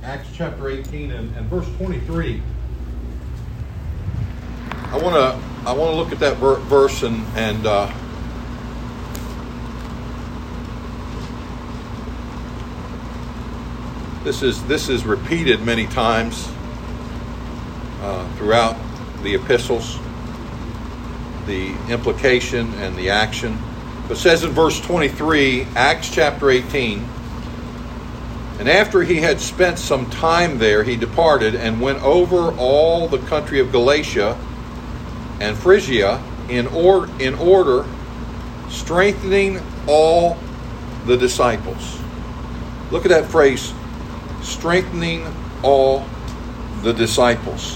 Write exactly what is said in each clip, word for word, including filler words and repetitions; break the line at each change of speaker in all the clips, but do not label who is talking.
Acts chapter eighteen and, and verse twenty-three. I want to I want to look at that ver- verse and and uh, this is this is repeated many times uh, throughout the epistles, the implication and the action. It says in verse twenty-three, Acts chapter eighteen, and after he had spent some time there, he departed and went over all the country of Galatia and Phrygia in, or, in order, strengthening all the disciples. Look at that phrase, strengthening all the disciples.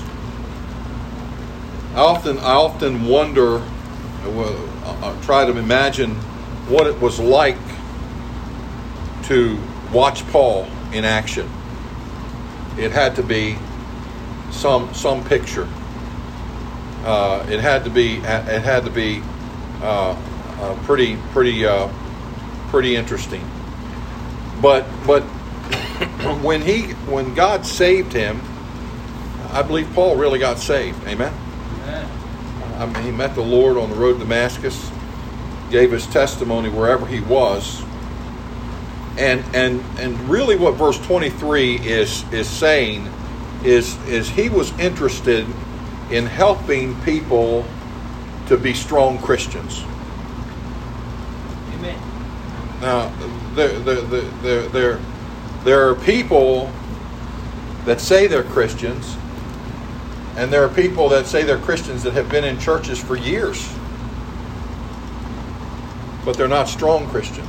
I often, I often wonder, I try to imagine what it was like to watch Paul in action. It had to be some some picture. Uh, it had to be it had to be uh, uh, pretty pretty uh, pretty interesting. But but when he when God saved him, I believe Paul really got saved. Amen. Amen. I mean, he met the Lord on the road to Damascus, gave his testimony wherever he was. And and and really what verse twenty-three is is saying is is he was interested in helping people to be strong Christians.
Amen.
Now there there there there there are people that say they're Christians, and there are people that say they're Christians that have been in churches for years, but they're not strong Christians.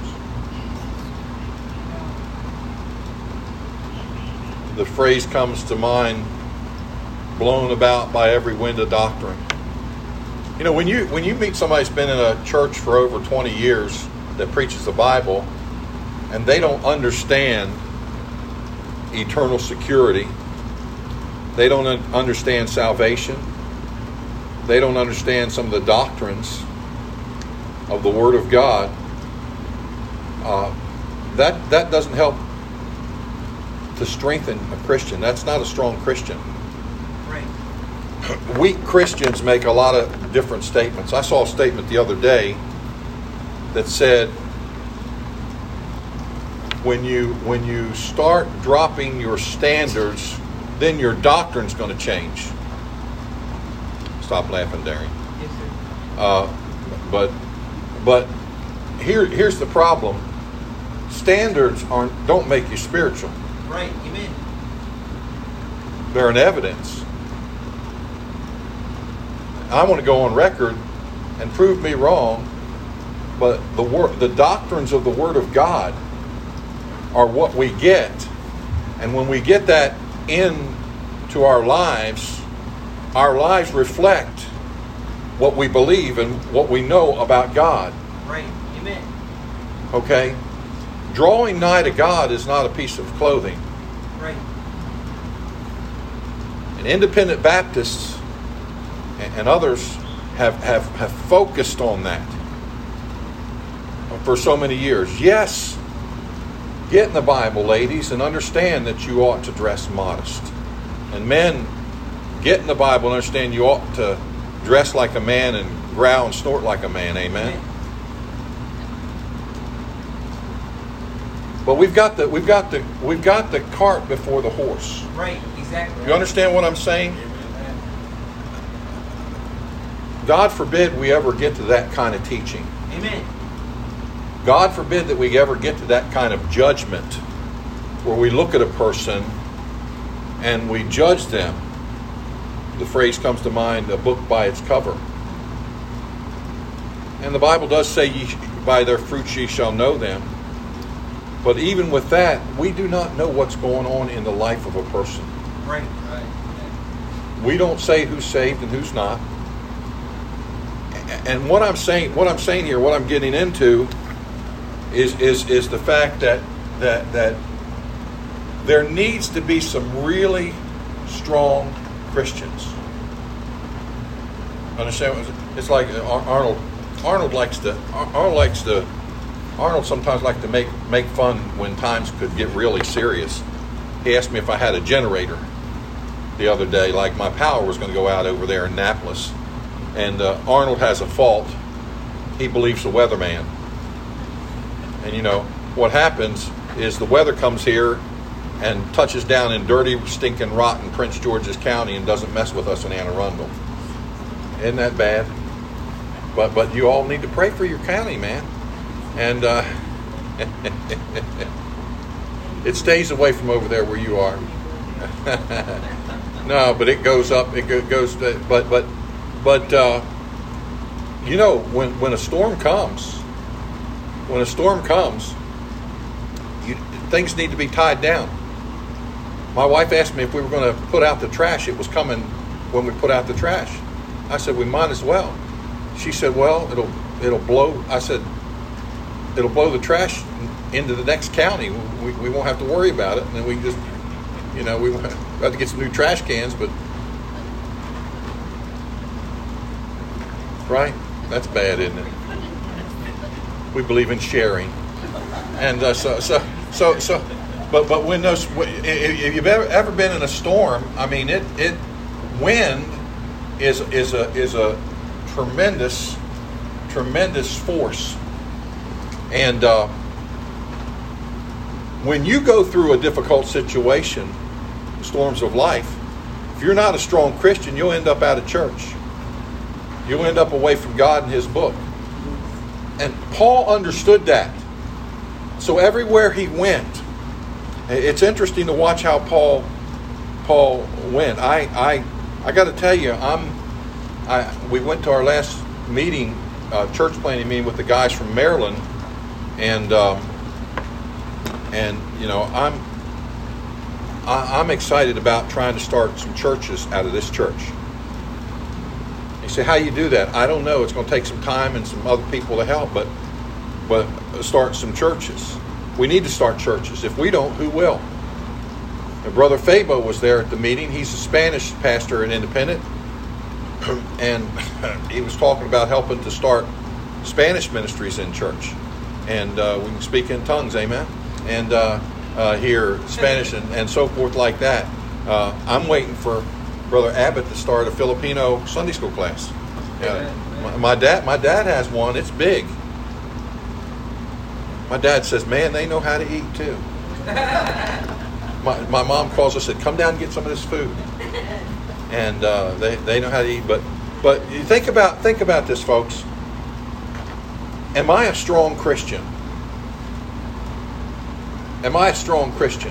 The phrase comes to mind, blown about by every wind of doctrine. You know, when you when you meet somebody who's been in a church for over twenty years that preaches the Bible, and they don't understand eternal security, they don't understand salvation, they don't understand some of the doctrines of the Word of God, uh, that that doesn't help to strengthen a Christian. That's not a strong Christian.
Right.
Weak Christians make a lot of different statements. I saw a statement the other day that said, when you when you start dropping your standards, then your doctrine's going to change. Stop laughing, Darren.
Yes, sir.
Uh, but but here here's the problem. Standards aren't don't make you spiritual.
Right, amen.
They're an evidence. I want to go on record and prove me wrong, but the word, the doctrines of the Word of God are what we get. And when we get that into our lives, our lives reflect what we believe and what we know about God.
Right, amen.
Okay? Drawing nigh to God is not a piece of clothing.
Right.
And independent Baptists and others have, have, have focused on that for so many years. Yes, get in the Bible, ladies, and understand that you ought to dress modest. And men, get in the Bible and understand you ought to dress like a man and growl and snort like a man. Amen. Amen. But we've got the we've got the we've got the cart before the horse.
Right, exactly.
You understand what I'm saying? God forbid we ever get to that kind of teaching.
Amen.
God forbid that we ever get to that kind of judgment where we look at a person and we judge them. The phrase comes to mind, a book by its cover. And the Bible does say, ye, by their fruits ye shall know them. But even with that, we do not know what's going on in the life of a person.
Right, right.
We don't say who's saved and who's not. And what I'm saying, what I'm saying here, what I'm getting into, is is is the fact that that that there needs to be some really strong Christians. Understand? It's like Arnold. Arnold likes to. Arnold likes to. Arnold sometimes likes to make make fun when times could get really serious. he asked me if I had a generator the other day, like my power was going to go out over there in Annapolis. And uh, Arnold has a fault. He believes the weatherman. And you know, what happens is the weather comes here and touches down in dirty, stinking, rotten Prince George's County and doesn't mess with us in Anne Arundel. Isn't that bad? But but you all need to pray for your county, man. And uh, it stays away from over there where you are. No, but it goes up. It goes. To, but but but uh, you know, when when a storm comes, when a storm comes, you, things need to be tied down. My wife asked me if we were going to put out the trash. It was coming when we put out the trash. I said we might as well. She said, "Well, it'll it'll blow." I said, "It'll blow the trash into the next county. We we won't have to worry about it, and then we can just." You know, we have to get some new trash cans, but right? That's bad, isn't it? We believe in sharing, and uh, so so so so. But but when those, if you've ever ever been in a storm, I mean, it it wind is is a is a tremendous tremendous force, and uh, when you go through a difficult situation. Storms of life, if you're not a strong Christian, you'll end up out of church. You'll end up away from God and His book. And Paul understood that. So everywhere he went, it's interesting to watch how Paul Paul went. I I I got to tell you, I'm I we went to our last meeting, uh, church planning meeting with the guys from Maryland, and um, and you know I'm. I'm excited about trying to start some churches out of this church. You say, how you do that? I don't know. It's going to take some time and some other people to help, but but start some churches. We need to start churches. If we don't, who will? And Brother Fabo was there at the meeting. He's a Spanish pastor and independent, and he was talking about helping to start Spanish ministries in church, and uh, we can speak in tongues, amen. And uh, Uh, here, Spanish and, and so forth like that. Uh, I'm waiting for Brother Abbott to start a Filipino Sunday school class. Uh, my, my dad, my dad has one. It's big. My dad says, "Man, they know how to eat too." my my mom calls us and said, "Come down and get some of this food," and uh, they they know how to eat. But but you think about think about this, folks. Am I a strong Christian? Am I a strong Christian?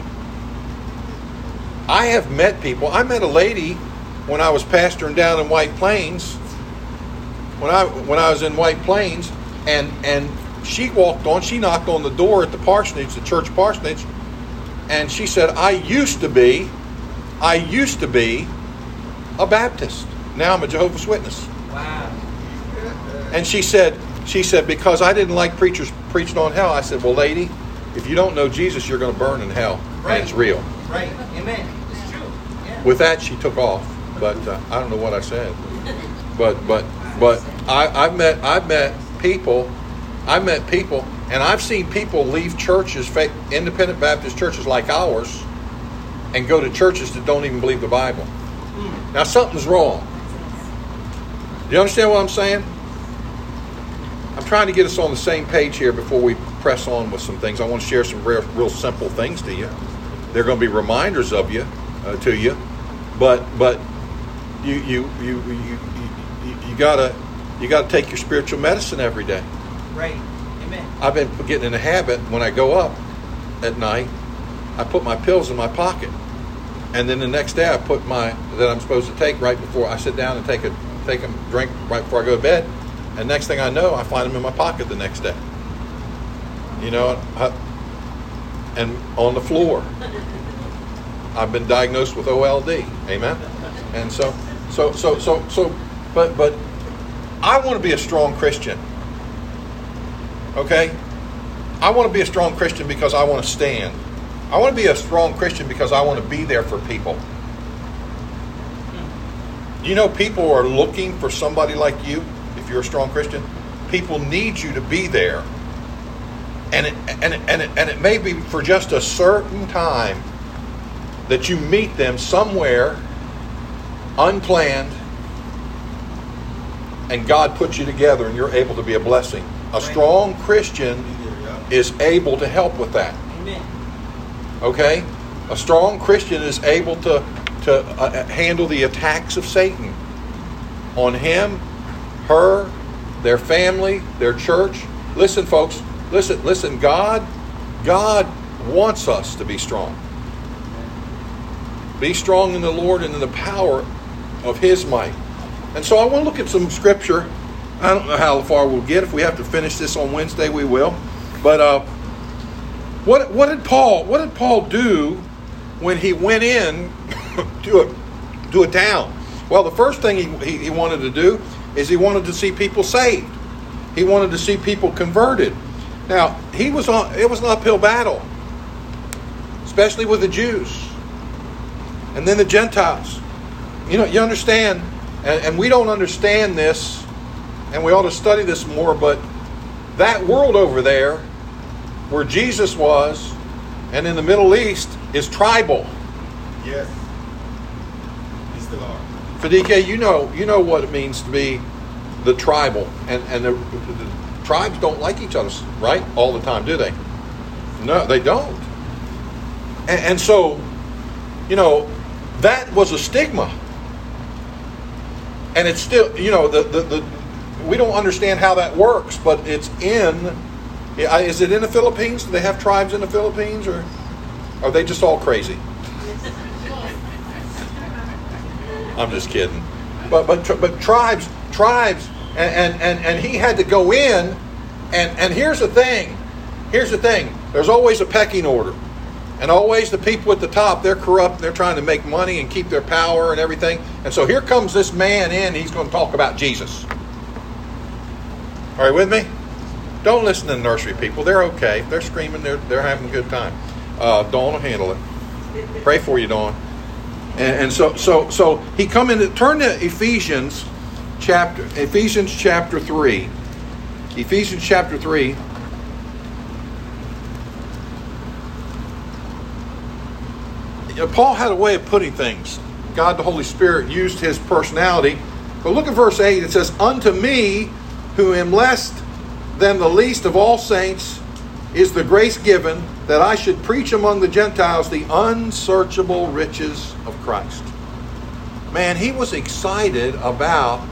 I have met people. I met a lady when I was pastoring down in White Plains. When I when I was in White Plains, and and she walked on. She knocked on the door at the parsonage, the church parsonage, and she said, "I used to be, I used to be a Baptist. Now I'm a Jehovah's Witness."
Wow.
And she said, she said because I didn't like preachers preaching on hell. I said, "Well, lady, if you don't know Jesus, you're going to burn in hell."
Right.
And it's real.
Right. Amen. It's true. Yeah.
With that, she took off. But uh, I don't know what I said. But but but I, I've met I've met people, I've met people, and I've seen people leave churches, independent Baptist churches like ours, and go to churches that don't even believe the Bible. Now something's wrong. Do you understand what I'm saying? I'm trying to get us on the same page here before we press on with some things. I want to share some real, real simple things to you. They're going to be reminders of you, uh, to you, but but you you you you you, you gotta you gotta take your spiritual medicine every day.
Right. Amen.
I've been getting in a habit when I go up at night, I put my pills in my pocket, and then the next day I put my that I'm supposed to take right before I sit down and take a take a drink right before I go to bed. And next thing I know, I find them in my pocket the next day. You know, I, and on the floor. I've been diagnosed with O L D. Amen. And so, so, so, so, so, but, but, I want to be a strong Christian. Okay, I want to be a strong Christian because I want to stand. I want to be a strong Christian because I want to be there for people. You know, people are looking for somebody like you. If you're a strong Christian, people need you to be there, and it and it, and it, and it may be for just a certain time, that you meet them somewhere unplanned, and God puts you together and you're able to be a blessing. A strong Christian is able to help with that.
Amen.
Okay? A strong Christian is able to, to uh, handle the attacks of Satan on him, her, their family, their church. Listen, folks. Listen, listen. God, God wants us to be strong. Be strong in the Lord and in the power of His might. And so I want to look at some scripture. I don't know how far we'll get. If we have to finish this on Wednesday, we will. But uh, what what did Paul what did Paul do when he went in to a to a town? Well, the first thing he, he he wanted to do is he wanted to see people saved. He wanted to see people converted. Now he was on. It was an uphill battle, especially with the Jews, and then the Gentiles. You know, you understand, and, and we don't understand this, and we ought to study this more. But that world over there, where Jesus was, and in the Middle East, is tribal.
Yes. He's the Lord.
Fadike, you know, you know what it means to be the tribal, and and the, the tribes don't like each other, right? All the time, do they? No, they don't. And, and so, you know, that was a stigma, and it's still, you know, the the, the we don't understand how that works, but it's in. Is it in the Philippines? Do they have tribes in the Philippines, or are they just all crazy? I'm just kidding. But but but tribes tribes and, and, and he had to go in, and, and here's the thing. Here's the thing. There's always a pecking order. And always the people at the top, they're corrupt, they're trying to make money and keep their power and everything. And so here comes this man in, he's going to talk about Jesus. Are you with me? Don't listen to the nursery people. They're okay. If they're screaming, they're, they're having a good time. Uh, Dawn will handle it. Pray for you, Dawn. And, and so so so he come in, turn to Ephesians chapter Ephesians chapter three. Ephesians chapter three. Paul had a way of putting things. God the Holy Spirit used his personality. But look at verse eight. It says, "Unto me, who am less than the least of all saints, is the grace given that I should preach among the Gentiles the unsearchable riches of Christ." Man, he was excited about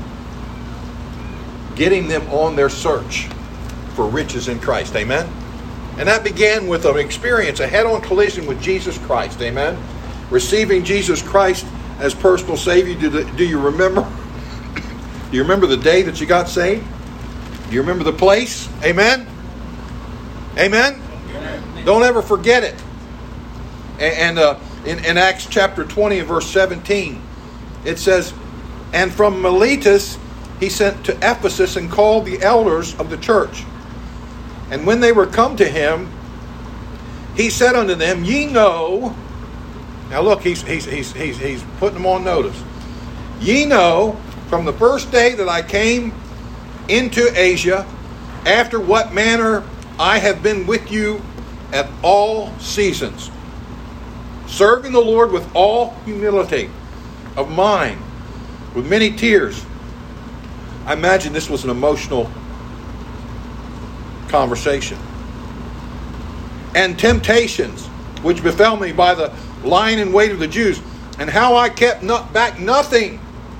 getting them on their search for riches in Christ. Amen? And that began with an experience, a head-on collision with Jesus Christ. Amen? Receiving Jesus Christ as personal Savior. Do, the, do you remember? Do you remember the day that you got saved? Do you remember the place? Amen? Amen? Amen. Don't ever forget it. And, and uh, in, in Acts chapter twenty and verse seventeen, it says, "And from Miletus he sent to Ephesus and called the elders of the church. And when they were come to him, he said unto them, Ye know," now look, he's he's he's he's he's putting them on notice. "Ye know from the first day that I came into Asia, after what manner I have been with you at all seasons, serving the Lord with all humility of mind, with many tears." I imagine this was an emotional conversation. "And temptations, which befell me by the lying in wait of the Jews, and how I kept not back nothing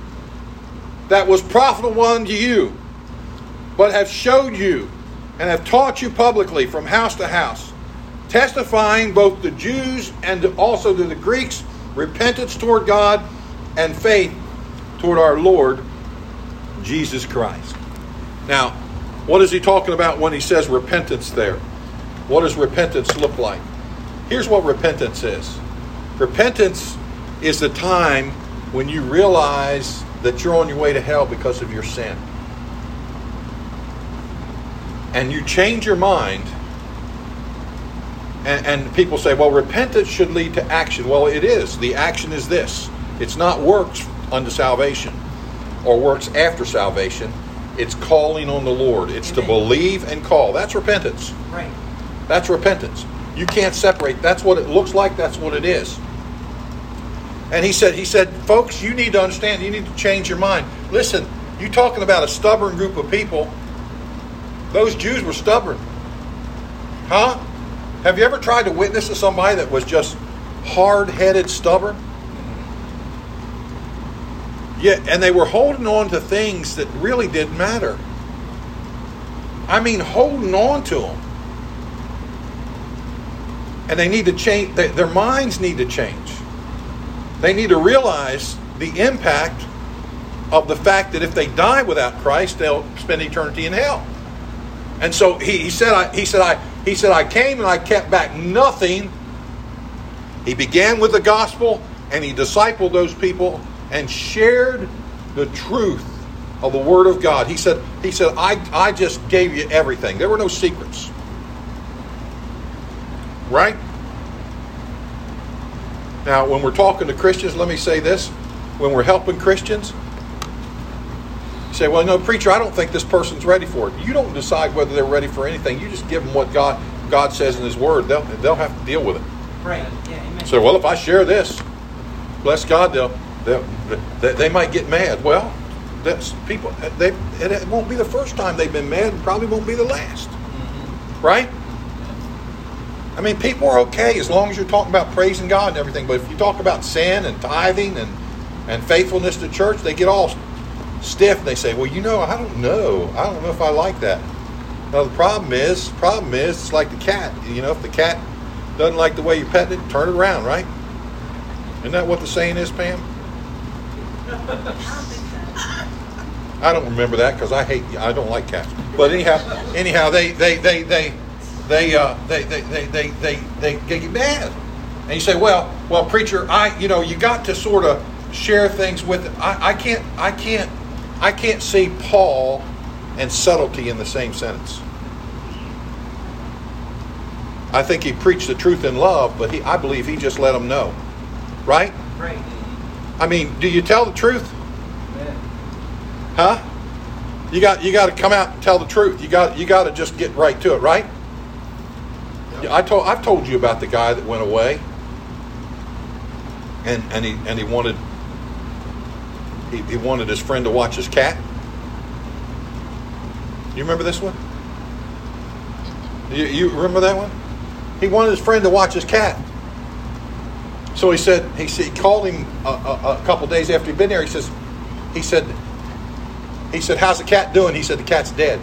that was profitable unto you, but have showed you and have taught you publicly from house to house, testifying both the Jews and also to the Greeks repentance toward God and faith toward our Lord Jesus Christ." Now, what is he talking about when he says repentance there? What does repentance look like? Here's what repentance is. Repentance is the time when you realize that you're on your way to hell because of your sin. And you change your mind. And, and people say, well, repentance should lead to action. Well, it is. The action is this. It's not works unto salvation or works after salvation. It's calling on the Lord. It's Amen. To believe and call. That's repentance.
Right.
That's repentance. You can't separate. That's what it looks like. That's what it is. And he said, he said, folks, you need to understand, you need to change your mind. Listen, you're talking about a stubborn group of people. Those Jews were stubborn. Huh? Have you ever tried to witness to somebody that was just hard-headed, stubborn? Yeah, and they were holding on to things that really didn't matter. I mean, holding on to them. And they need to change, they, their minds need to change. They need to realize the impact of the fact that if they die without Christ, they'll spend eternity in hell. And so he, he said, I, he said, I, he said, I came and I kept back nothing. He began with the gospel and he discipled those people and shared the truth of the Word of God. He said, he said, I, I just gave you everything. There were no secrets. Right? Now, when we're talking to Christians, let me say this. When we're helping Christians, you say, well, no, preacher, I don't think this person's ready for it. You don't decide whether they're ready for anything. You just give them what God God says in His Word. They'll, they'll have to deal with it.
Right. Yeah, amen.
So, well, if I share this, bless God, they'll, they'll, they, they might get mad. Well, that's people. They, it won't be the first time they've been mad. It probably won't be the last. Mm-hmm. Right? I mean, people are okay as long as you're talking about praising God and everything. But if you talk about sin and tithing and, and faithfulness to church, they get all stiff. And they say, well, you know, I don't know. I don't know if I like that. Now, the problem is, problem is, it's like the cat. You know, if the cat doesn't like the way you pet it, turn it around, right? Isn't that what the saying is, Pam? I don't remember that because I hate, I don't like cats. But anyhow, anyhow, they, they, they, they, They, uh, they, they, they, they, they, they get mad. And you say, well, well, preacher, I, you know, you got to sort of share things with it. I, I can't, I can't, I can't see Paul and subtlety in the same sentence. I think he preached the truth in love, but he, I believe he just let them know. Right?
Right.
I mean, do you tell the truth?
Yeah.
Huh? You got, you got to come out and tell the truth. You got, you got to just get right to it, right? I told I've told you about the guy that went away, and and he and he wanted he, he wanted his friend to watch his cat. You remember this one? You, you remember that one? He wanted his friend to watch his cat. So he said he, he called him a, a, a couple days after he'd been there. He says he said he said how's the cat doing? He said the cat's dead.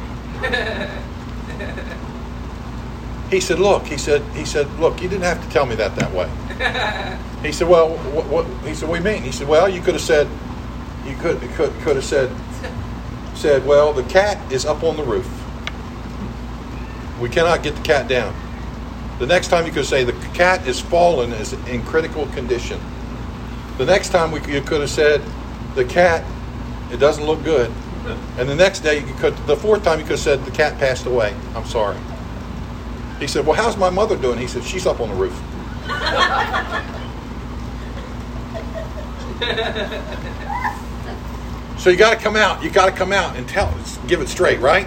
He said, look, he said, he said, look, you didn't have to tell me that that way. He said, well, what, what, he said, what do you mean? He said, well, you could have said, you could, could, could have said, said, well, the cat is up on the roof. We cannot get the cat down. The next time you could say, the cat is fallen, is in critical condition. The next time we, you could have said, the cat, it doesn't look good. And the next day, you could, the fourth time you could have said, the cat passed away. I'm sorry. He said, well, how's my mother doing? He said, she's up on the roof. So you got to come out. You got to come out and tell, give it straight, right?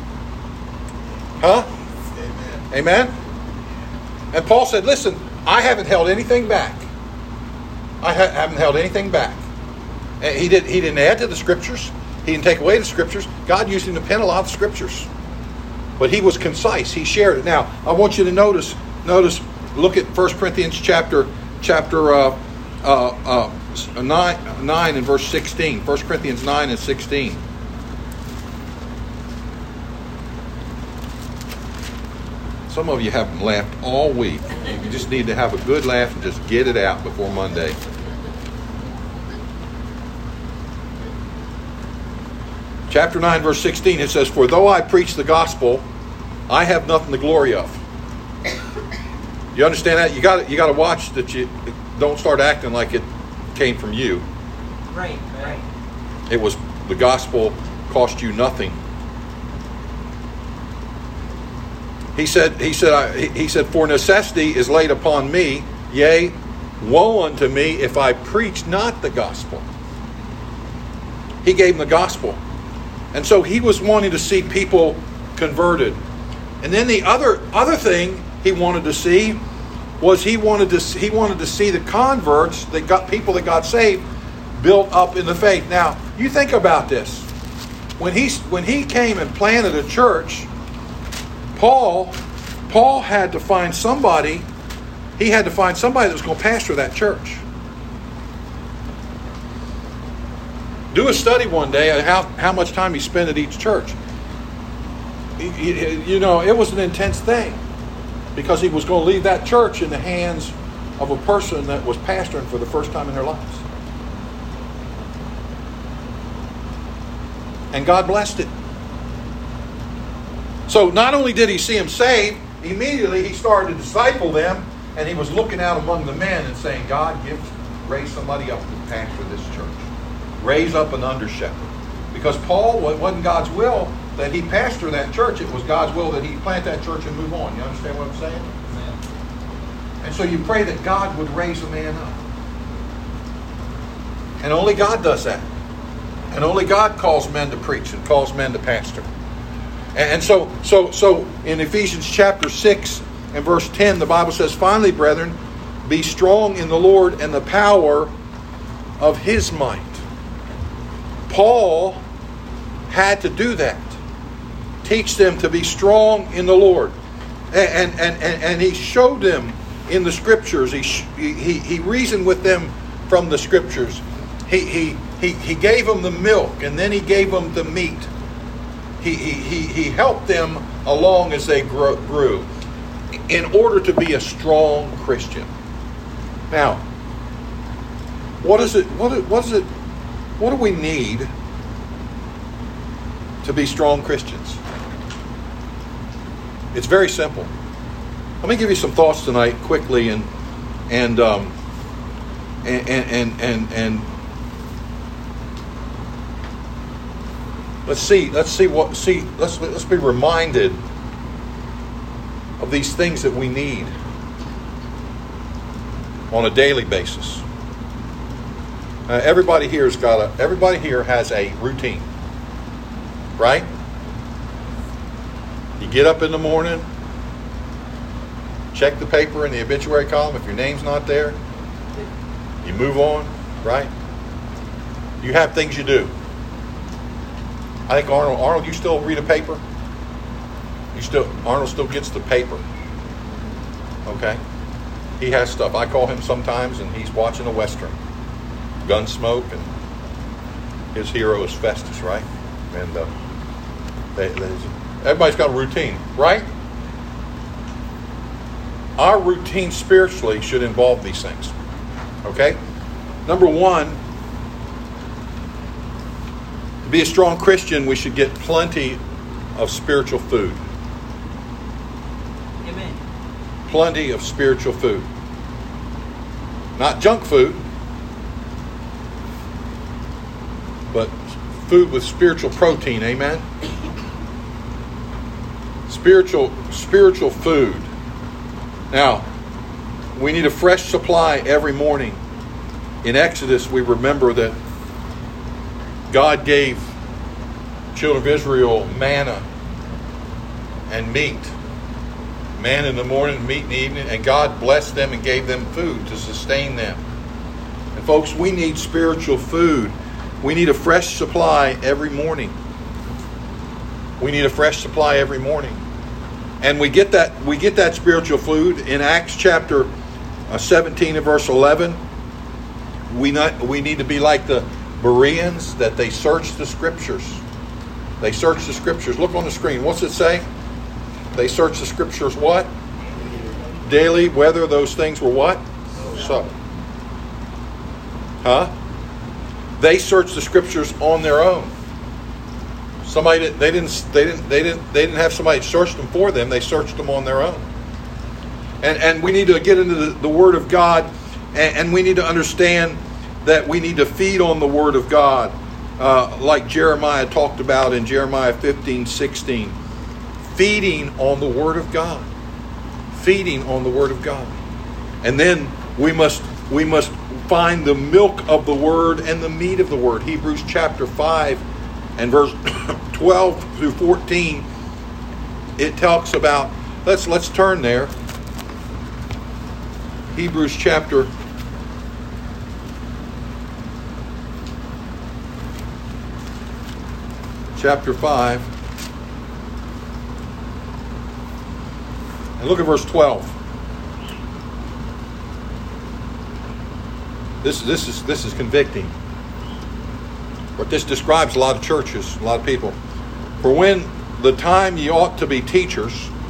Huh? Amen. Amen? And Paul said, listen, I haven't held anything back. I ha- haven't held anything back. And he, did, he didn't add to the scriptures. He didn't take away the scriptures. God used him to pen a lot of scriptures. But he was concise. He shared it. Now, I want you to notice, notice, look at First Corinthians chapter, chapter uh, uh, uh, nine, nine and verse sixteen. First Corinthians nine and sixteen. Some of you haven't laughed all week. You just need to have a good laugh and just get it out before Monday. Chapter nine, verse sixteen, it says, for though I preach the gospel, I have nothing to glory of. You understand that? You got you got to watch that you don't start acting like it came from you.
Right, right.
It was the gospel cost you nothing. He said, he said, I, he said, for necessity is laid upon me, yea, woe unto me if I preach not the gospel. He gave them the gospel. And so he was wanting to see people converted. And then the other other thing he wanted to see was he wanted to he wanted to see the converts, that got people that got saved, built up in the faith. Now, you think about this. When he when he came and planted a church, Paul Paul had to find somebody. He had to find somebody that was going to pastor that church. Do a study one day on how, how much time he spent at each church. You know, it was an intense thing because he was going to leave that church in the hands of a person that was pastoring for the first time in their lives. And God blessed it. So not only did he see them saved, immediately he started to disciple them, and he was looking out among the men and saying, God, give, raise somebody up to pastor this church. Raise up an under shepherd. Because Paul, it wasn't God's will that he pastor that church. It was God's will that he plant that church and move on. You understand what I'm saying? Amen. And so you pray that God would raise a man up. And only God does that. And only God calls men to preach and calls men to pastor. And so, so, so in Ephesians chapter six and verse ten, the Bible says, finally, brethren, be strong in the Lord and the power of His might. Paul had to do that. Teach them to be strong in the Lord. And, and, and, and he showed them in the Scriptures. He, he, he reasoned with them from the Scriptures. He, he, he, he gave them the milk, and then he gave them the meat. He, he, he, he helped them along as they grew in order to be a strong Christian. Now, what is it? What, what is it? What do we need to be strong Christians? It's very simple. Let me give you some thoughts tonight, quickly, and and um, and and and and let's see. Let's see what. See. Let's let's be reminded of these things that we need on a daily basis. Uh, everybody here's got a. Everybody here has a routine, right? You get up in the morning, check the paper in the obituary column. If your name's not there, you move on, right? You have things you do. I think Arnold. Arnold, you still read a paper? You still Arnold still gets the paper. Okay, he has stuff. I call him sometimes, and he's watching a Western. Gunsmoke, and his hero is Festus, right? And uh, they, they, everybody's got a routine, right? Our routine spiritually should involve these things. Okay? Number one, to be a strong Christian, we should get plenty of spiritual food.
Amen.
Plenty of spiritual food. Not junk food, but food with spiritual protein, amen? Spiritual, spiritual food. Now, we need a fresh supply every morning. In Exodus, we remember that God gave children of Israel manna and meat. Manna in the morning, meat in the evening, and God blessed them and gave them food to sustain them. And folks, we need spiritual food. We need a fresh supply every morning. We need a fresh supply every morning. And we get that we get that spiritual food in Acts chapter seventeen and verse eleven. We not we need to be like the Bereans, that they search the Scriptures. They search the Scriptures. Look on the screen. What's it say? They search the Scriptures what? Daily, whether those things were what? So. Huh? They searched the Scriptures on their own. Somebody they didn't they didn't they didn't they didn't have somebody search them for them. They searched them on their own. And and we need to get into the, the Word of God, and, and we need to understand that we need to feed on the Word of God, uh, like Jeremiah talked about in Jeremiah fifteen sixteen. Feeding on the Word of God. Feeding on the Word of God. And then we must we must find the milk of the Word and the meat of the Word. Hebrews chapter five and verse twelve through fourteen. It talks about, let's let's turn there. Hebrews chapter chapter five. And look at verse twelve. This, this is this is convicting. But this describes a lot of churches, a lot of people. For when the time ye ought to be teachers.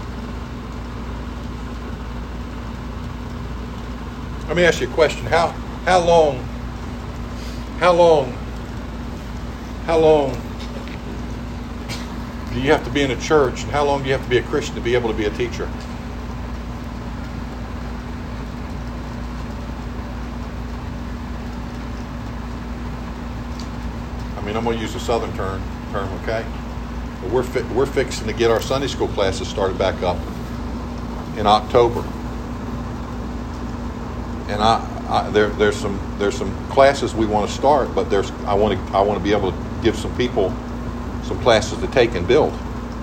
Let me ask you a question. How how long how long how long do you have to be in a church, and how long do you have to be a Christian to be able to be a teacher? I mean, I'm going to use a southern term, term, okay? But we're fi- we're fixing to get our Sunday school classes started back up in October, and I, I there there's some there's some classes we want to start, but there's I want to I want to be able to give some people some classes to take and build.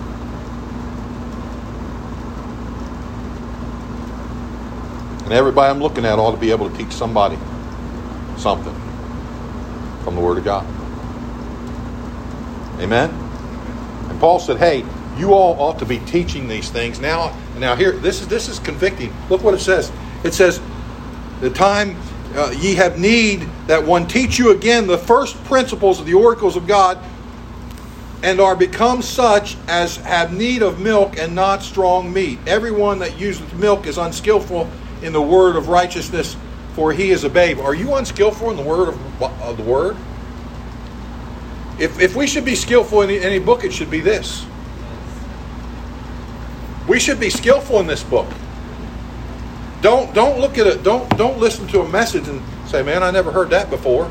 And everybody I'm looking at ought to be able to teach somebody something from the Word of God. Amen? And Paul said, hey, you all ought to be teaching these things. Now, now here, this is this is convicting. Look what it says. It says, the time uh, ye have need that one teach you again the first principles of the oracles of God, and are become such as have need of milk and not strong meat. Everyone that useth milk is unskillful in the word of righteousness, for he is a babe. Are you unskillful in the word of, of the word? If if we should be skillful in any, any book, it should be this. We should be skillful in this book. Don't don't look at it. Don't don't listen to a message and say, "Man, I never heard that before."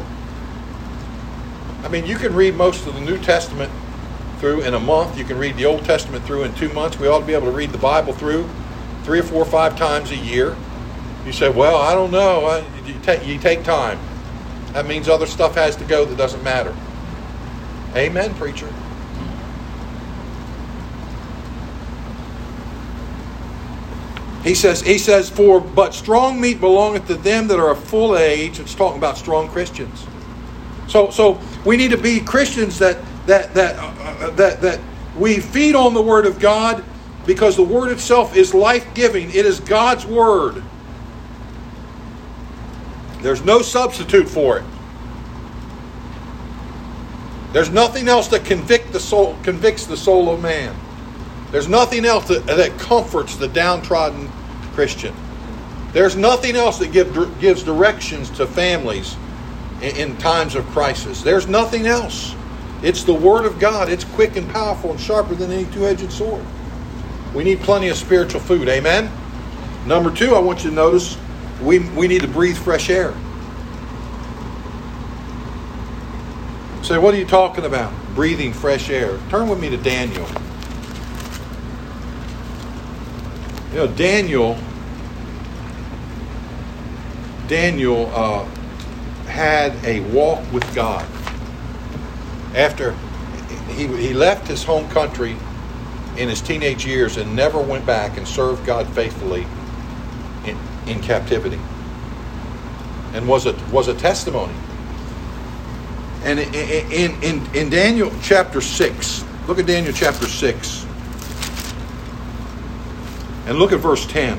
I mean, you can read most of the New Testament through in a month. You can read the Old Testament through in two months. We ought to be able to read the Bible through three or four or five times a year. You say, "Well, I don't know." I, you take you take time. That means other stuff has to go that doesn't matter. Amen, preacher. He says, he says, for but strong meat belongeth to them that are of full age. It's talking about strong Christians. So, so we need to be Christians that that that uh, that that we feed on the Word of God, because the Word itself is life-giving. It is God's Word. There's no substitute for it. There's nothing else that convict the soul, convicts the soul of man. There's nothing else that, that comforts the downtrodden Christian. There's nothing else that give, gives directions to families in, in times of crisis. There's nothing else. It's the Word of God. It's quick and powerful and sharper than any two-edged sword. We need plenty of spiritual food. Amen? Number two, I want you to notice we, we need to breathe fresh air. Say, what are you talking about? Breathing fresh air. Turn with me to Daniel. You know, Daniel, Daniel uh, had a walk with God. After he, he left his home country in his teenage years and never went back and served God faithfully in, in captivity. And was a, was a testimony. And in, in, in Daniel chapter six, look at Daniel chapter six. And look at verse ten.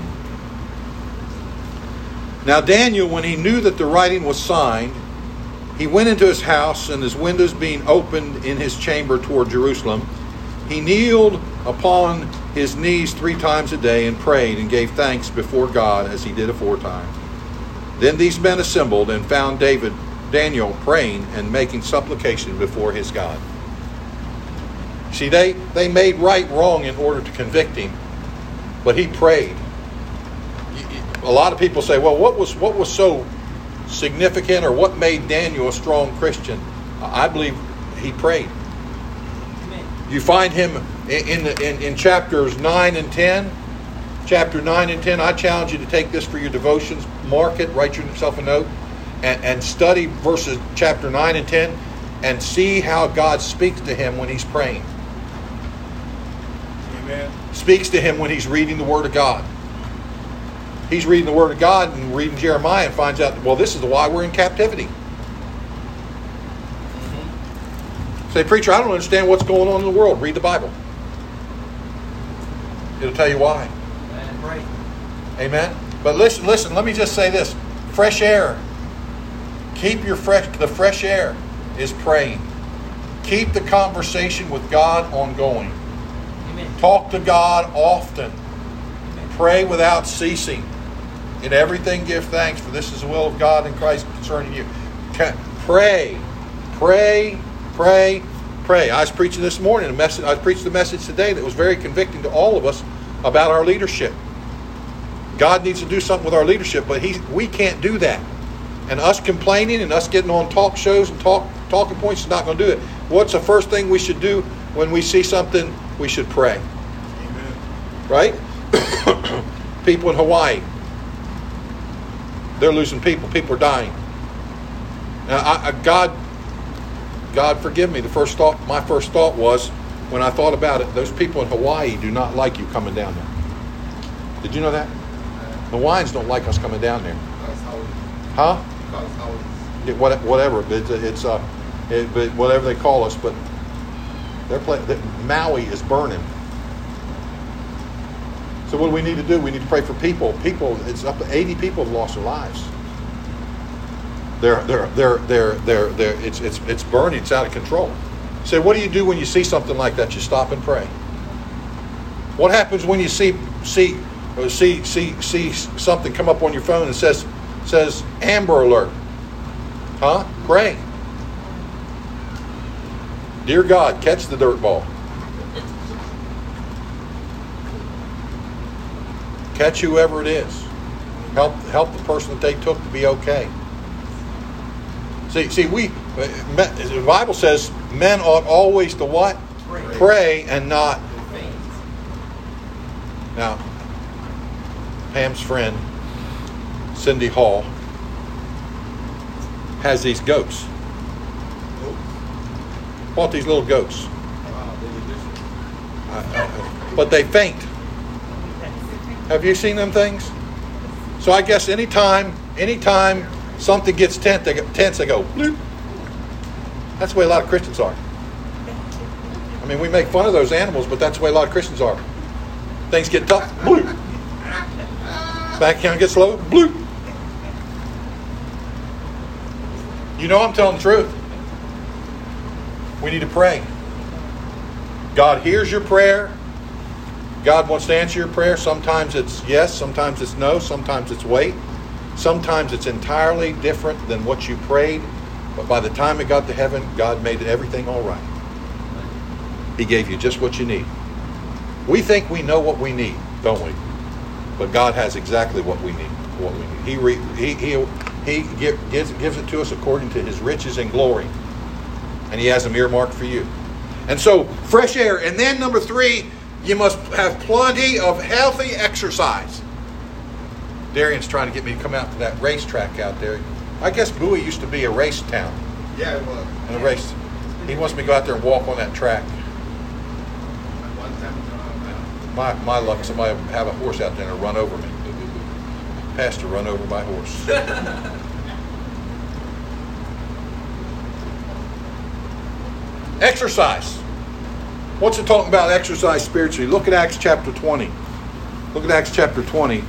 Now Daniel, when he knew that the writing was signed, he went into his house, and his windows being opened in his chamber toward Jerusalem, he kneeled upon his knees three times a day and prayed and gave thanks before God as he did aforetime. Then these men assembled and found David, Daniel praying and making supplication before his God. See, they, they made right wrong in order to convict him, but he prayed. A lot of people say, well, what was what was so significant, or what made Daniel a strong Christian? I believe he prayed. Amen. You find him in, in, in, in chapters nine and ten. Chapter nine and ten, I challenge you to take this for your devotions. Mark it, write yourself a note. And, and study verses chapter nine and ten and see how God speaks to him when he's praying.
Amen.
Speaks to him when he's reading the Word of God. he's reading the Word of God and reading Jeremiah and finds out, well, this is why we're in captivity. Mm-hmm. Say, preacher, I don't understand what's going on in the world. Read the Bible. It'll tell you why.
Right.
Amen. But listen, listen, let me just say this. Fresh air. Keep your fresh, the fresh air is praying. Keep the conversation with God ongoing.
Amen. Talk
to God often.
Amen.
Pray without ceasing. In everything give thanks, for this is the will of God in Christ concerning you. Pray. Pray, pray, pray. I was preaching this morning, a message, I preached a message today that was very convicting to all of us about our leadership. God needs to do something with our leadership, but he, we can't do that. And us complaining and us getting on talk shows and talk talking points is not going to do it. What's the first thing we should do when we see something? We should pray.
Amen.
Right? People in Hawaii, they're losing people. People are dying. Now, I, I, God, God forgive me. The first thought, my first thought was, when I thought about it, those people in Hawaii do not like you coming down there. Did you know that? The Hawaiians don't like us coming down there.
That's how it is.
Huh?
That's how it is.
It, what, whatever. It's, it's uh, it, but whatever they call us. But they're play, the, Maui is burning. So what do we need to do? We need to pray for people. People. It's up to eighty people have lost their lives. They're they're they're they're they're, they're it's it's it's burning. It's out of control. So what do you do when you see something like that? You stop and pray. What happens when you see see or see see see something come up on your phone and says says Amber Alert? Huh? Pray. Dear God, catch the dirt ball. Catch whoever it is. Help help the person that they took to be okay. See, see, we the Bible says men ought always to what?
Pray,
Pray and not.
faint.
Now, Pam's friend, Cindy Hall, has these goats. Bought these little goats.
Wow, they did this.
Uh, uh, but they faint. Have you seen them things? So I guess anytime, anytime something gets tense, they, tense, they go, bloop. That's the way a lot of Christians are. I mean, we make fun of those animals, but that's the way a lot of Christians are. Things get tough, bloop. Bank account gets low, bloop. You know I'm telling the truth. We need to pray. God hears your prayer. God wants to answer your prayer. Sometimes it's yes, sometimes it's no, sometimes it's wait. Sometimes it's entirely different than what you prayed. But by the time it got to heaven, God made everything all right. He gave you just what you need. We think we know what we need, don't we? But God has exactly what we need. What we need. He re, he he he give, gives gives it to us according to His riches and glory, and He has them earmarked for you. And so, fresh air. And then number three, you must have plenty of healthy exercise. Darian's trying to get me to come out to that racetrack out there. I guess Bowie used to be a race town.
Yeah, it was.
And a race. He wants me to go out there and walk on that track.
One time, uh,
My my luck, somebody would have a horse out there and run over me. Pastor run over my horse. Exercise. What's it talking about exercise spiritually? Look at Acts chapter twenty. Look at Acts chapter twenty.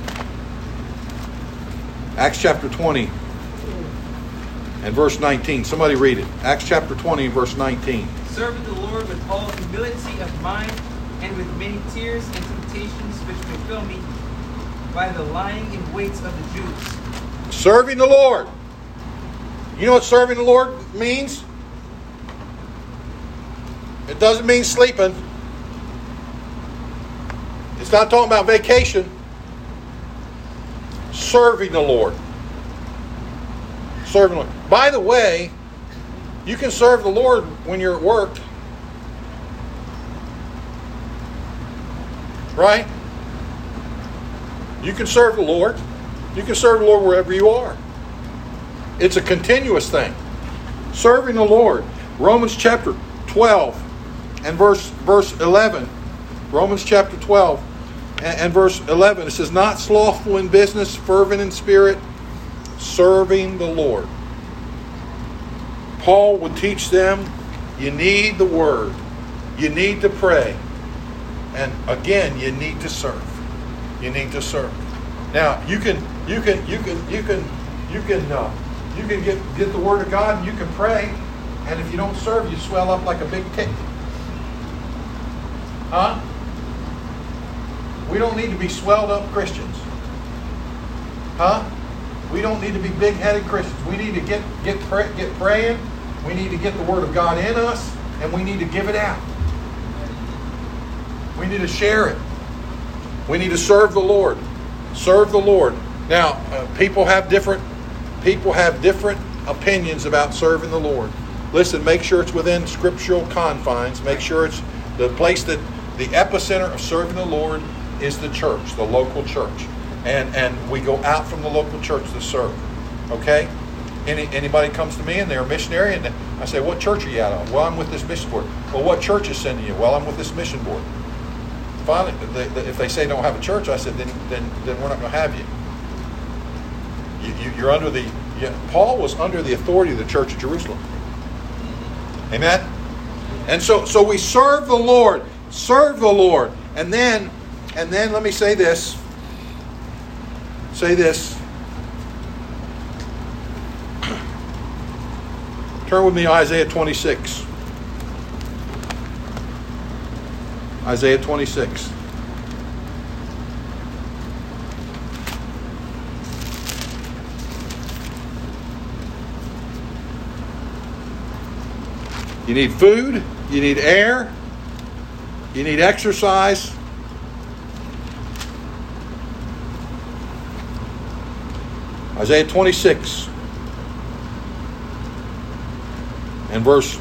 Acts chapter twenty and verse nineteen. Somebody read it. Acts chapter twenty and verse nineteen.
Serving the Lord with all humility of mind and with many tears and temptations which may fill me by the lying in wait of the Jews.
Serving the Lord. You know what serving the Lord means? It doesn't mean sleeping. It's not talking about vacation. Serving the Lord. Serving the Lord. By the way, you can serve the Lord when you're at work. Right? You can serve the Lord. You can serve the Lord wherever you are. It's a continuous thing. Serving the Lord. Romans chapter twelve and verse verse eleven. Romans chapter twelve And, and verse eleven, it says, not slothful in business, fervent in spirit, serving the Lord. Paul would teach them, you need the Word. You need to pray. And again, you need to serve. You need to serve. Now, you can, you can, you can, you can, you can, uh, you can get get the Word of God, and you can pray. And if you don't serve, you swell up like a big tick. Huh? We don't need to be swelled up Christians. Huh? We don't need to be big-headed Christians. We need to get get pray, get praying. We need to get the Word of God in us, and we need to give it out. We need to share it. We need to serve the Lord. Serve the Lord. Now, uh, people have different people have different opinions about serving the Lord. Listen, make sure it's within scriptural confines. Make sure it's the place that the epicenter of serving the Lord is the church, the local church. And and we go out from the local church to serve. Okay? Any, anybody comes to me and they're a missionary, and I say, what church are you out of? Well, I'm with this mission board. Well, what church is sending you? Well, I'm with this mission board. Finally, they, they, if they say don't have a church, I said, then then, then we're not going to have you. you, you you're under the... You, Paul was under the authority of the church of Jerusalem. Amen? And so so we serve the Lord. Serve the Lord. And then, and then let me say this. Say this. Turn with me to Isaiah twenty-six. Isaiah twenty-six. You need food, you need air, you need exercise. Isaiah twenty-six and verse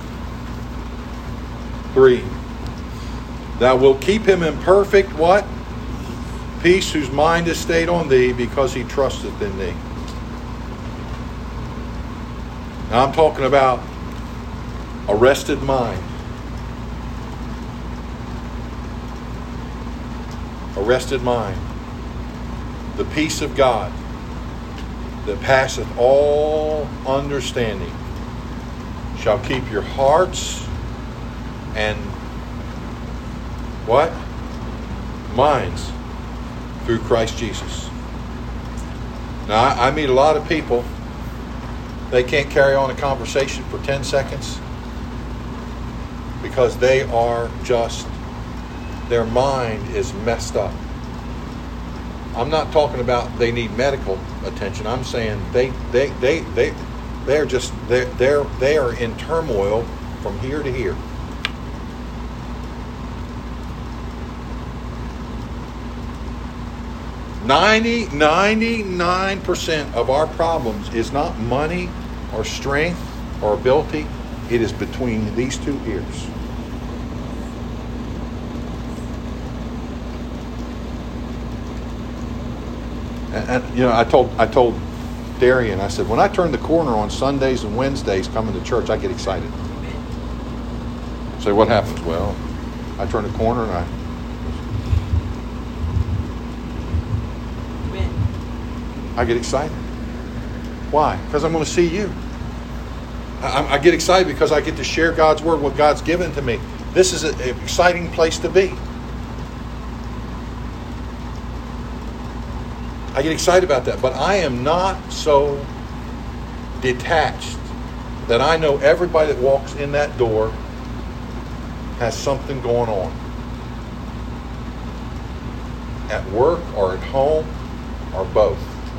three. Thou wilt keep him in perfect what? Peace, whose mind is stayed on thee, because he trusteth in thee. Now I'm talking about a rested mind. A rested mind. The peace of God that passeth all understanding shall keep your hearts and what? Minds through Christ Jesus. Now, I, I meet a lot of people. They can't carry on a conversation for ten seconds because they are just, their mind is messed up. I'm not talking about they need medical attention. I'm saying they they they they they're just they're they're they are in turmoil from here to here. ninety, ninety-nine percent of our problems is not money or strength or ability. It is between these two ears. And, and you know, I told I told Darian, I said, when I turn the corner on Sundays and Wednesdays coming to church, I get excited. Say, so what happens? Well, I turn the corner and I I get excited. Why? Because I'm going to see you. I, I get excited because I get to share God's Word, what God's given to me. This is an exciting place to be. I get excited about that. But I am not so detached that I know everybody that walks in that door has something going on. At work or at home or both.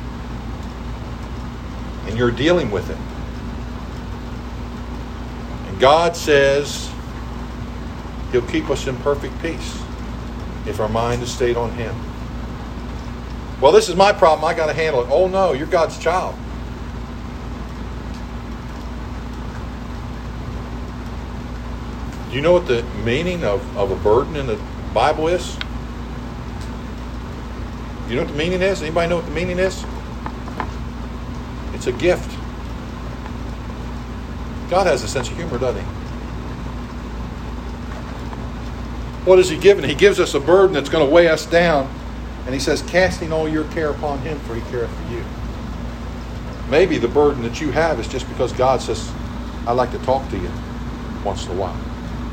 And you're dealing with it. And God says He'll keep us in perfect peace if our mind is stayed on Him. Well, this is my problem. I got to handle it. Oh no, you're God's child. Do you know what the meaning of, of a burden in the Bible is? Do you know what the meaning is? Anybody know what the meaning is? It's a gift. God has a sense of humor, doesn't He? What is He giving? He gives us a burden that's going to weigh us down. And he says, casting all your care upon him, for he careth for you. Maybe the burden that you have is just because God says, I'd like to talk to you once in a while.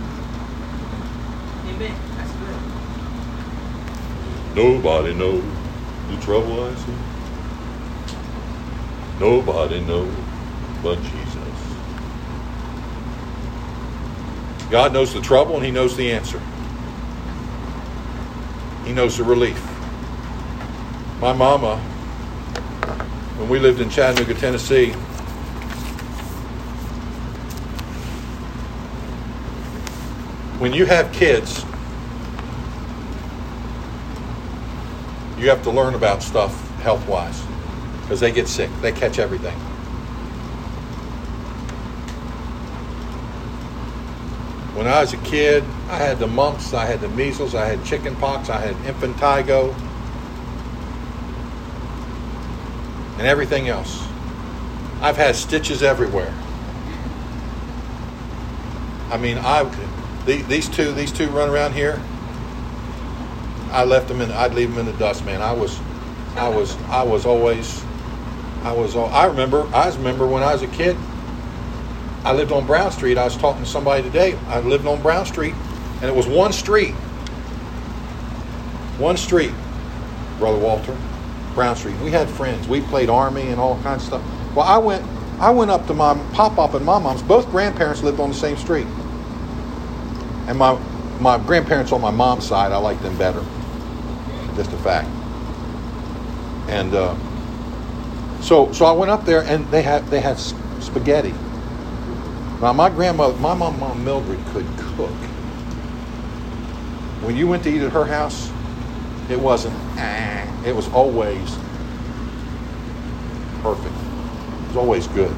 Amen. That's good.
Nobody knows the trouble I see. Nobody knows but Jesus. God knows the trouble and he knows the answer. He knows the relief. My mama, when we lived in Chattanooga, Tennessee, when you have kids, you have to learn about stuff health-wise because they get sick. They catch everything. When I was a kid, I had the mumps, I had the measles, I had chicken pox, I had impetigo, and everything else. I've had stitches everywhere. I mean, I the, these two these two run around here. I left them in. I'd leave them in the dust, man. I was, I was, I was always, I was. I remember. I remember when I was a kid. I lived on Brown Street. I was talking to somebody today. I lived on Brown Street, and it was one street. One street, Brother Walter. Brown Street. We had friends. We played Army and all kinds of stuff. Well, I went I went up to my pop-up and my mom's. Both grandparents lived on the same street. And my my grandparents on my mom's side, I liked them better. Just a fact. And uh, so so I went up there and they had they had spaghetti. Now my grandmother, my mom, mom Mildred could cook. When you went to eat at her house, it wasn't, ah, it was always perfect. It was always good.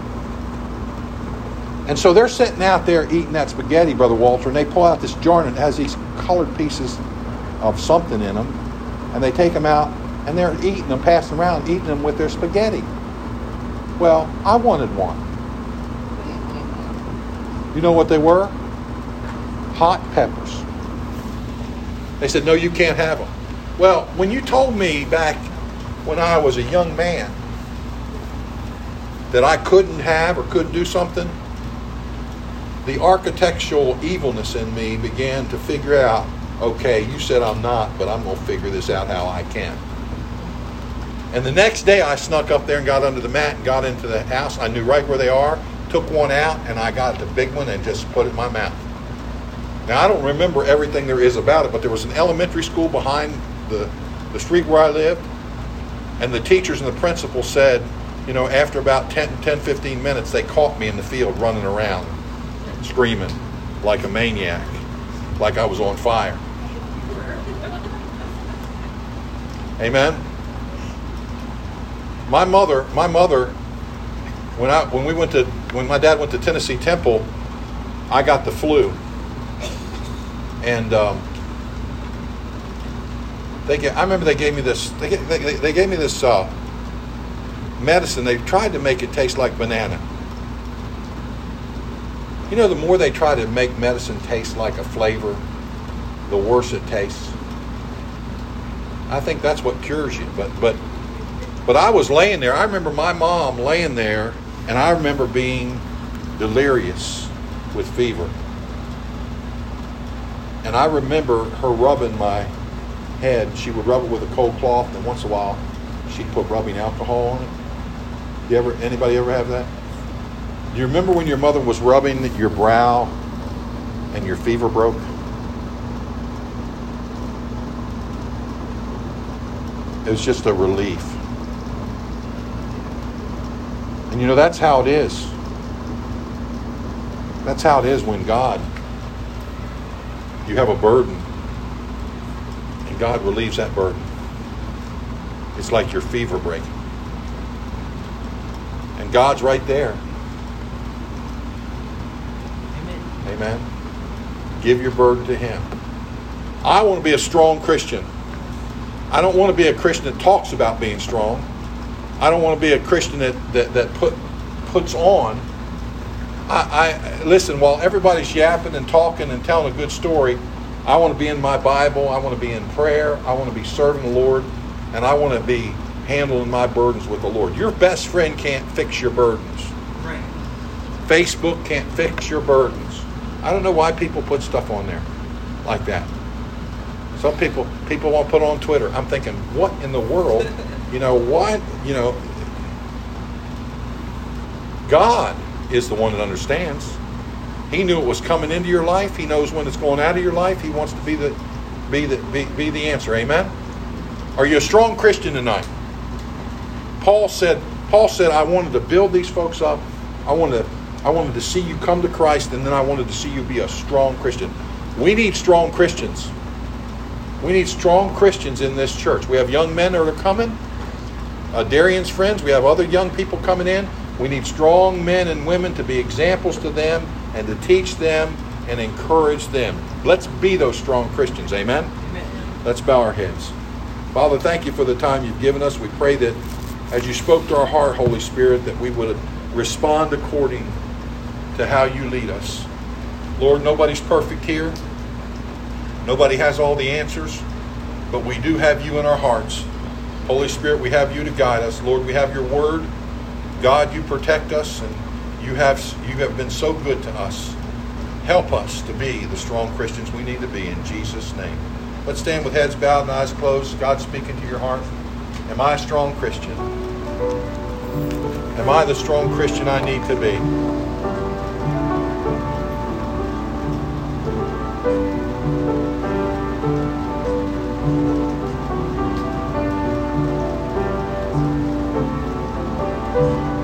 And so they're sitting out there eating that spaghetti, Brother Walter, and they pull out this jar and it has these colored pieces of something in them, and they take them out and they're eating them, passing around, eating them with their spaghetti. Well, I wanted one. You know what they were? Hot peppers. They said, no, you can't have them. Well, when you told me back when I was a young man that I couldn't have or couldn't do something, the architectural evilness in me began to figure out, okay, you said I'm not, but I'm going to figure this out how I can. And the next day I snuck up there and got under the mat and got into the house. I knew right where they are, took one out, and I got the big one and just put it in my mouth. Now, I don't remember everything there is about it, but there was an elementary school behind the, the street where I lived, and the teachers and the principal said, you know, after about ten, fifteen minutes, they caught me in the field running around, screaming like a maniac, like I was on fire. Amen? My mother, my mother, when I when we went to when my dad went to Tennessee Temple, I got the flu. And um, they get, I remember they gave me this. They, they, they gave me this uh, medicine. They tried to make it taste like banana. You know, the more they try to make medicine taste like a flavor, the worse it tastes. I think that's what cures you. But but but I was laying there. I remember my mom laying there, and I remember being delirious with fever. And I remember her rubbing my head. She would rub it with a cold cloth, and once in a while, she'd put rubbing alcohol on it. You ever, anybody ever have that? Do you remember when your mother was rubbing your brow and your fever broke? It was just a relief. And you know, that's how it is. That's how it is when God, you have a burden, and God relieves that burden. It's like your fever breaking. And God's right there.
Amen.
Amen. Give your burden to Him. I want to be a strong Christian. I don't want to be a Christian that talks about being strong. I don't want to be a Christian that, that, that put puts on. I, I listen, while everybody's yapping and talking and telling a good story, I want to be in my Bible. I want to be in prayer. I want to be serving the Lord. And I want to be handling my burdens with the Lord. Your best friend can't fix your burdens.
Right.
Facebook can't fix your burdens. I don't know why people put stuff on there like that. Some people people won't put on Twitter. I'm thinking, what in the world? You know, why? You know, God is the one that understands. He knew it was coming into your life. He knows when it's going out of your life. He wants to be the be the be, be the answer. Amen. Are you a strong Christian tonight? Paul said, Paul said, I wanted to build these folks up. I wanted to, I wanted to see you come to Christ, and then I wanted to see you be a strong Christian. We need strong Christians. We need strong Christians in this church. We have young men that are coming. Uh, Darian's friends. We have other young people coming in. We need strong men and women to be examples to them and to teach them and encourage them. Let's be those strong Christians. Amen?
Amen.
Let's bow our heads. Father, thank you for the time you've given us. We pray that as you spoke to our heart, Holy Spirit, that we would respond according to how you lead us. Lord, nobody's perfect here. Nobody has all the answers, but we do have you in our hearts. Holy Spirit, we have you to guide us. Lord, we have your word. God, you protect us, and you have you have been so good to us. Help us to be the strong Christians we need to be in Jesus' name. Let's stand with heads bowed and eyes closed. God speaking to your heart. Am I a strong Christian? Am I the strong Christian I need to be? Thank you.